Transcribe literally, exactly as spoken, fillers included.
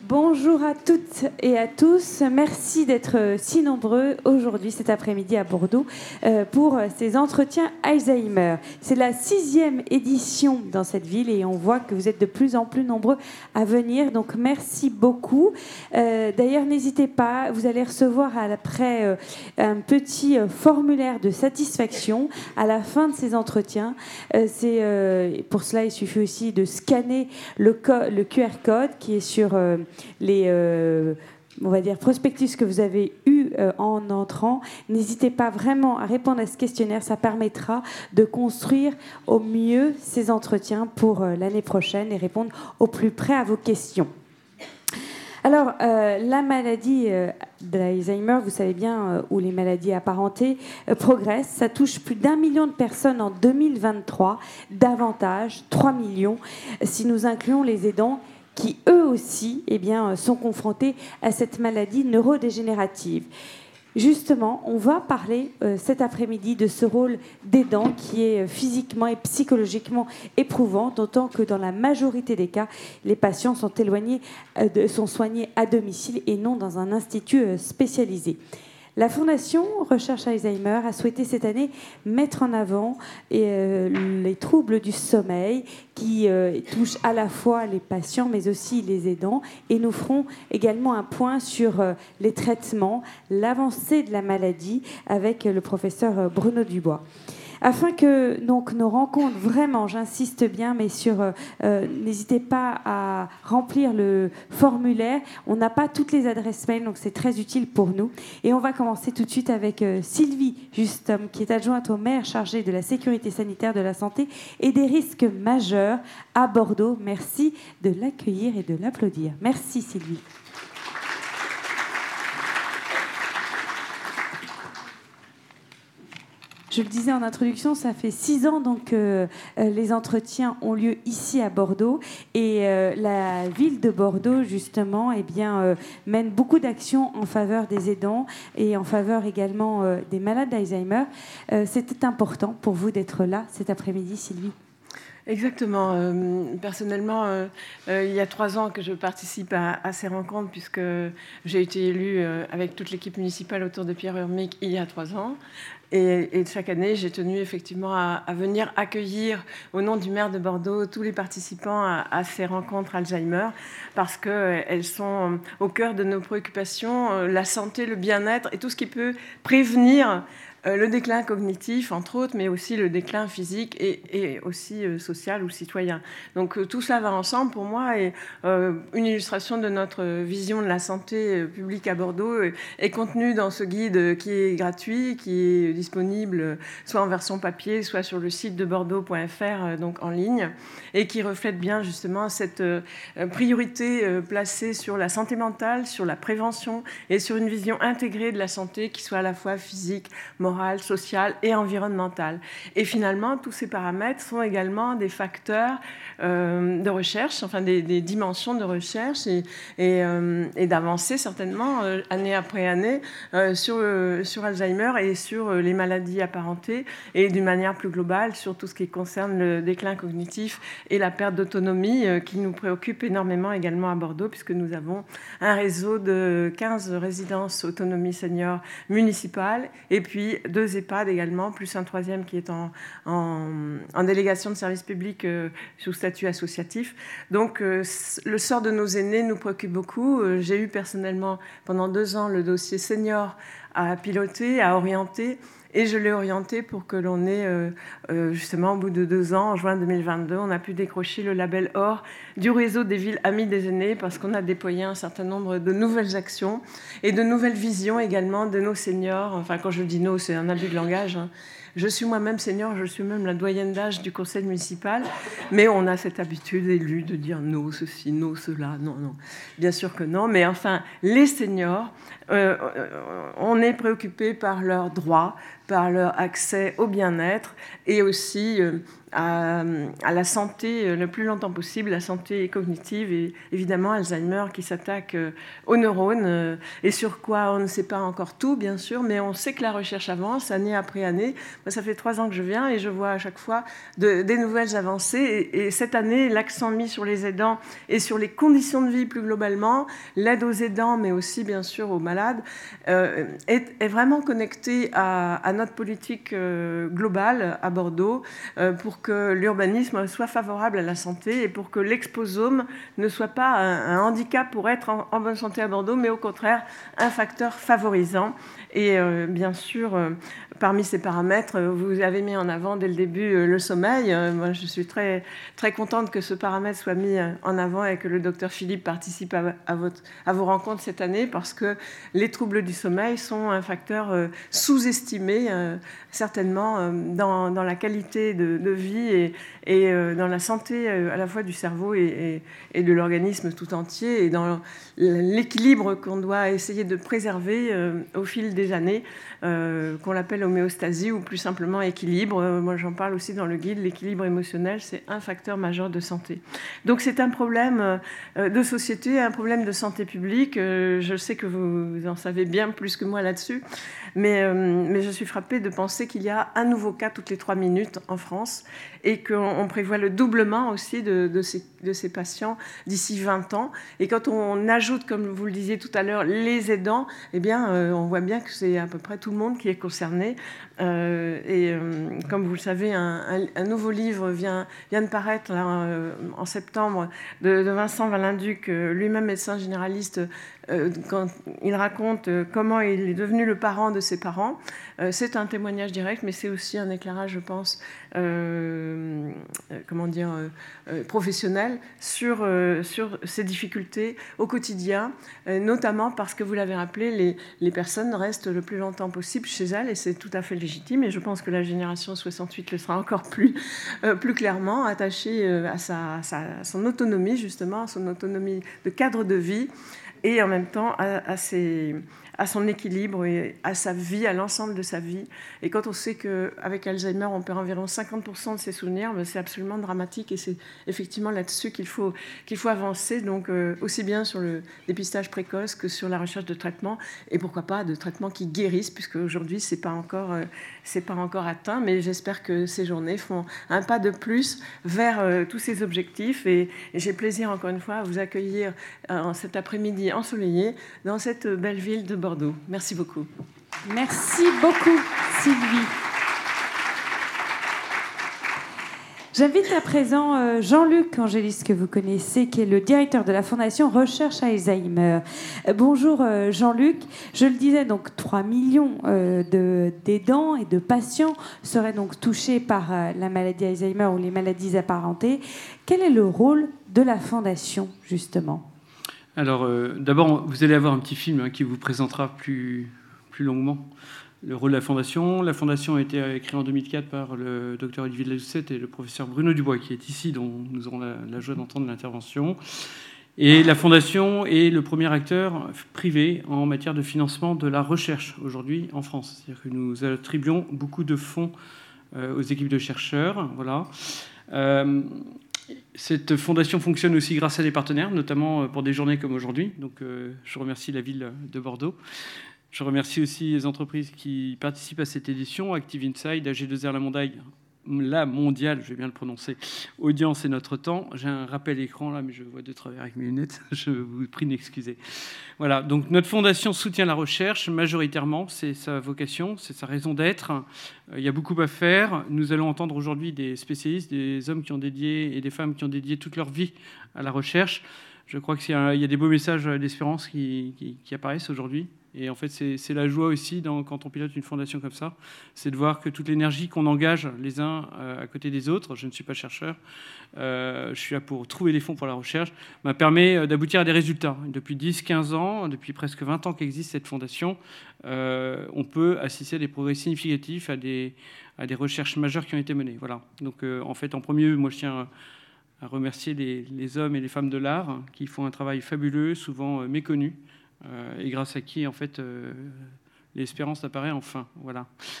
Bonjour à toutes et à tous. Merci d'être si nombreux aujourd'hui, cet après-midi à Bordeaux, pour ces entretiens Alzheimer. C'est la sixième édition dans cette ville et on voit que vous êtes de plus en plus nombreux à venir. Donc merci beaucoup. Euh, d'ailleurs, n'hésitez pas, vous allez recevoir après euh, un petit formulaire de satisfaction à la fin de ces entretiens. Euh, c'est, euh, pour cela, il suffit aussi de scanner le, co- le Q R code qui est sur... Euh, les euh, on va dire prospectus que vous avez eu euh, en entrant. N'hésitez pas vraiment à répondre à ce questionnaire, ça permettra de construire au mieux ces entretiens pour euh, l'année prochaine et répondre au plus près à vos questions. Alors, euh, la maladie euh, d'Alzheimer, vous savez bien, euh, ou les maladies apparentées, euh, progressent. Ça touche plus d'un million de personnes en deux mille vingt-trois, davantage, trois millions, si nous incluons les aidants qui, eux aussi, eh bien, sont confrontés à cette maladie neurodégénérative. Justement, on va parler euh, cet après-midi de ce rôle d'aidant qui est euh, physiquement et psychologiquement éprouvant, d'autant que dans la majorité des cas, les patients sont éloignés, euh, de, sont soignés à domicile et non dans un institut euh, spécialisé. La Fondation Recherche Alzheimer a souhaité cette année mettre en avant euh, les troubles du sommeil qui euh, touchent à la fois les patients mais aussi les aidants. Et nous ferons également un point sur euh, les traitements, l'avancée de la maladie avec le professeur Bruno Dubois. Afin que donc, nos rencontres, vraiment, j'insiste bien, mais sur, euh, euh, n'hésitez pas à remplir le formulaire. On n'a pas toutes les adresses mail, donc c'est très utile pour nous. Et on va commencer tout de suite avec euh, Sylvie Justom, qui est adjointe au maire chargée de la sécurité sanitaire, de la santé et des risques majeurs à Bordeaux. Merci de l'accueillir et de l'applaudir. Merci Sylvie. Je le disais en introduction, ça fait six ans donc que euh, les entretiens ont lieu ici à Bordeaux et euh, la ville de Bordeaux justement eh bien, euh, mène beaucoup d'actions en faveur des aidants et en faveur également euh, des malades d'Alzheimer. Euh, c'était important pour vous d'être là cet après-midi, Sylvie? Exactement. Euh, personnellement, euh, euh, il y a trois ans que je participe à, à ces rencontres puisque j'ai été élue euh, avec toute l'équipe municipale autour de Pierre Urmic il y a trois ans. Et, et chaque année, j'ai tenu effectivement à, à venir accueillir, au nom du maire de Bordeaux, tous les participants à, à ces rencontres Alzheimer, parce qu'elles sont au cœur de nos préoccupations, la santé, le bien-être et tout ce qui peut prévenir le déclin cognitif, entre autres, mais aussi le déclin physique et, et aussi euh, social ou citoyen. Donc euh, tout cela va ensemble pour moi et euh, une illustration de notre vision de la santé publique à Bordeaux euh, est contenue dans ce guide qui est gratuit, qui est disponible soit en version papier, soit sur le site de bordeaux point f r, euh, donc en ligne, et qui reflète bien justement cette euh, priorité euh, placée sur la santé mentale, sur la prévention et sur une vision intégrée de la santé qui soit à la fois physique, morale, sociale et environnementale. Et finalement, tous ces paramètres sont également des facteurs euh, de recherche, enfin des, des dimensions de recherche et, et, euh, et d'avancée certainement, euh, année après année, euh, sur, euh, sur Alzheimer et sur euh, les maladies apparentées et d'une manière plus globale sur tout ce qui concerne le déclin cognitif et la perte d'autonomie euh, qui nous préoccupe énormément également à Bordeaux puisque nous avons un réseau de quinze résidences autonomie senior municipales et puis deux EHPAD également, plus un troisième qui est en, en, en délégation de service public euh, sous statut associatif. Donc, euh, le sort de nos aînés nous préoccupe beaucoup. Euh, j'ai eu personnellement, pendant deux ans, le dossier senior à piloter, à orienter, et je l'ai orienté pour que l'on ait, euh, euh, justement, au bout de deux ans, en juin deux mille vingt-deux, on a pu décrocher le label or du réseau des villes amies des aînés parce qu'on a déployé un certain nombre de nouvelles actions et de nouvelles visions également de nos seniors. Enfin, quand je dis nos, c'est un abus de langage, hein. Je suis moi-même senior, je suis même la doyenne d'âge du conseil municipal, mais on a cette habitude élue de dire non, ceci, non, cela, non, non. Bien sûr que non, mais enfin, les seniors, euh, on est préoccupé par leurs droits, par leur accès au bien-être et aussi euh, à, à la santé le plus longtemps possible, la santé cognitive et évidemment Alzheimer qui s'attaque aux neurones et sur quoi on ne sait pas encore tout, bien sûr, mais on sait que la recherche avance année après année. Moi, ça fait trois ans que je viens et je vois à chaque fois de, des nouvelles avancées. Et, et cette année, l'accent mis sur les aidants et sur les conditions de vie plus globalement, l'aide aux aidants, mais aussi, bien sûr, aux malades, euh, est, est vraiment connecté à, à notre politique euh, globale à Bordeaux euh, pour que l'urbanisme soit favorable à la santé et pour que l'exposome ne soit pas un, un handicap pour être en, en bonne santé à Bordeaux, mais au contraire un facteur favorisant. Et euh, bien sûr, euh, parmi ces paramètres, vous avez mis en avant dès le début euh, le sommeil. Euh, moi, je suis très, très contente que ce paramètre soit mis en avant et que le docteur Philippe participe à, à, votre, à vos rencontres cette année parce que les troubles du sommeil sont un facteur euh, sous-estimé, euh, certainement, euh, dans, dans la qualité de, de vie et, et euh, dans la santé euh, à la fois du cerveau et, et, et de l'organisme tout entier et dans l'équilibre qu'on doit essayer de préserver euh, au fil des années, euh, qu'on l'appelle homéostasie ou plus simplement équilibre. Euh, moi, j'en parle aussi dans le guide. L'équilibre émotionnel, c'est un facteur majeur de santé. Donc, c'est un problème euh, de société, un problème de santé publique. Euh, je sais que vous en savez bien plus que moi là-dessus, mais, euh, mais je suis frappée de penser qu'il y a un nouveau cas toutes les trois minutes en France et qu'on prévoit le doublement aussi de, de, ces, de ces patients d'ici vingt ans. Et quand on ajoute, comme vous le disiez tout à l'heure, les aidants, eh bien, euh, on voit bien que c'est à peu près tout le monde qui est concerné. Euh, et euh, comme vous le savez, un, un, un nouveau livre vient, vient de paraître là, euh, en septembre de, de Vincent Valinduc, euh, lui-même médecin généraliste, euh, quand il raconte euh, comment il est devenu le parent de ses parents. Euh, c'est un témoignage direct, mais c'est aussi un éclairage, je pense, euh, comment dire, euh, professionnel sur, euh, sur ces difficultés au quotidien, euh, notamment parce que, vous l'avez rappelé, les, les personnes restent le plus longtemps possible chez elles, et c'est tout à fait légitime, et je pense que la génération soixante-huit le sera encore plus, euh, plus clairement, attachée euh, à, sa, à, sa, à son autonomie, justement, à son autonomie de cadre de vie, et en même temps à, à, ses, à son équilibre et à sa vie, à l'ensemble de sa vie. Et quand on sait qu'avec Alzheimer, on perd environ cinquante pour cent de ses souvenirs, ben c'est absolument dramatique et c'est effectivement là-dessus qu'il faut, qu'il faut avancer, donc euh, aussi bien sur le dépistage précoce que sur la recherche de traitements, et pourquoi pas de traitements qui guérissent, puisque aujourd'hui, ce n'est pas encore, euh, c'est pas encore atteint, mais j'espère que ces journées font un pas de plus vers euh, tous ces objectifs. Et, et j'ai plaisir, encore une fois, à vous accueillir euh, cet après-midi ensoleillé dans cette belle ville de Bordeaux. Merci beaucoup. Merci beaucoup, Sylvie. J'invite à présent Jean-Luc Angélis, que vous connaissez, qui est le directeur de la Fondation Recherche Alzheimer. Bonjour Jean-Luc. Je le disais, donc trois millions de, d'aidants et de patients seraient donc touchés par la maladie Alzheimer ou les maladies apparentées. Quel est le rôle de la Fondation, justement ? Alors, euh, d'abord, vous allez avoir un petit film hein, qui vous présentera plus, plus longuement le rôle de la Fondation. La Fondation a été créée en deux mille quatre par le docteur Olivier de la Doucette et le professeur Bruno Dubois, qui est ici, dont nous aurons la, la joie d'entendre l'intervention. Et la Fondation est le premier acteur privé en matière de financement de la recherche aujourd'hui en France. C'est-à-dire que nous attribuons beaucoup de fonds euh, aux équipes de chercheurs. Voilà. Euh, Cette fondation fonctionne aussi grâce à des partenaires, notamment pour des journées comme aujourd'hui. Donc, euh, je remercie la ville de Bordeaux. Je remercie aussi les entreprises qui participent à cette édition, Active Inside, A G deux R La Mondiale, la mondiale, je vais bien le prononcer, Audience et Notre Temps. J'ai un rappel écran là, mais je vois de travers avec mes lunettes. Je vous prie de m'excuser. Voilà, donc notre fondation soutient la recherche majoritairement, c'est sa vocation, c'est sa raison d'être. Il y a beaucoup à faire. Nous allons entendre aujourd'hui des spécialistes, des hommes qui ont dédié et des femmes qui ont dédié toute leur vie à la recherche. Je crois qu'il y a des beaux messages d'espérance qui, qui, qui apparaissent aujourd'hui. Et en fait, c'est, c'est la joie aussi dans, quand on pilote une fondation comme ça, c'est de voir que toute l'énergie qu'on engage les uns euh, à côté des autres, je ne suis pas chercheur, euh, je suis là pour trouver des fonds pour la recherche, m'a permis d'aboutir à des résultats. Depuis dix quinze ans, depuis presque vingt ans qu'existe cette fondation, euh, on peut assister à des progrès significatifs, à des, à des recherches majeures qui ont été menées. Voilà. Donc euh, en fait, en premier lieu, moi je tiens à remercier les, les hommes et les femmes de l'art hein, qui font un travail fabuleux, souvent euh, méconnu. Euh, et grâce à qui, en fait, euh, l'espérance apparaît enfin. Voilà.